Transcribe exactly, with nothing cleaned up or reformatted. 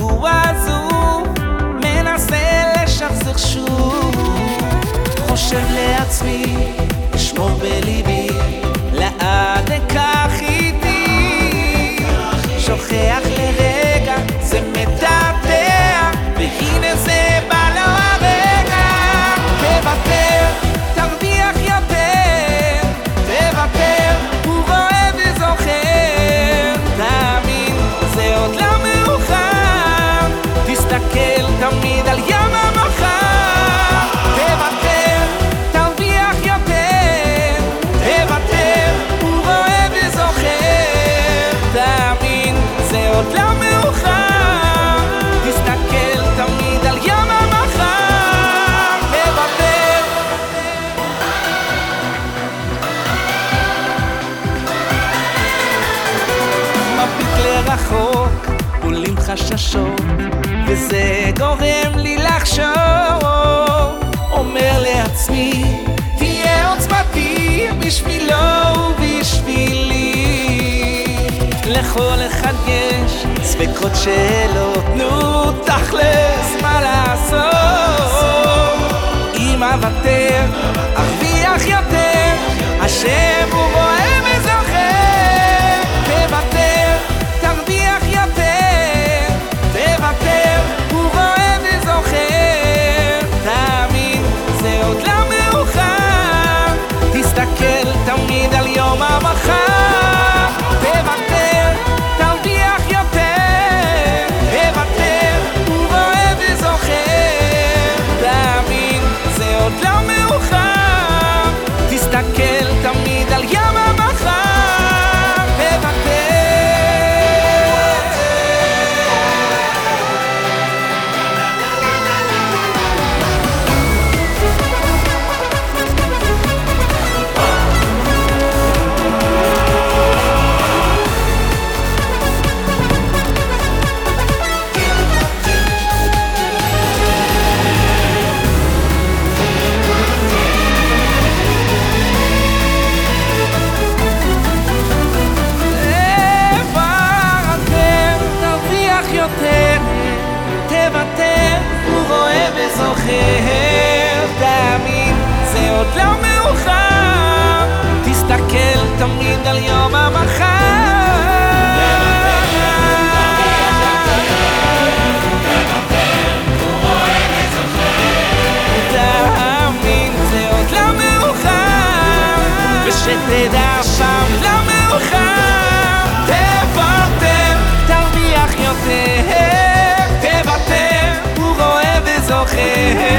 הוא עזוב, מנסה לשחזר שוב. חושב לעצמי, אשמור בליבי, לעד אקח איתי. שוכח לרגע, זה מתעתע, והנה זה בא לו הרגע. תוותר, תרוויח יותר, תוותר, הוא רואה וזוכר. תאמין, זה עוד לא מאוחר, תסתכל תמיד על ים המחר. תוותר, תרוויח יותר, תוותר, הוא רואה וזוכר. תאמין, זה עוד לא מאוחר, תסתכל תמיד על ים המחר. תוותר. מביט לרחוק, עולים חששות, וזה גורם לי לחשוב. אומר לעצמי, תהיה עוצמתי בשבילו ובשבילי. לכל אחד יש ספקות שאלות, נו תכלס מה לעשות. אם אוותר, ארוויח יותר, השם הוא רואה וזוכר. תוותר, תרוויח יותר, תוותר, הוא רואה וזוכר. תאמין, זה עוד לא מאוחר, תסתכל תמיד על יום המחר. תוותר, תרוויח יותר, תוותר, הוא רואה וזוכר. תאמין, זה עוד לא מאוחר, תסתכל תמיד על ים המחר. תוותר, הוא רואה וזוכר. תאמין, זה עוד לא מאוחר, תסתכל תמיד על יום המחר. תאמין, זה עוד לא מאוחר, ושתדע שם לא מאוחר. תוותר, תרוויח יותר, תוותר, הוא רואה וזוכר.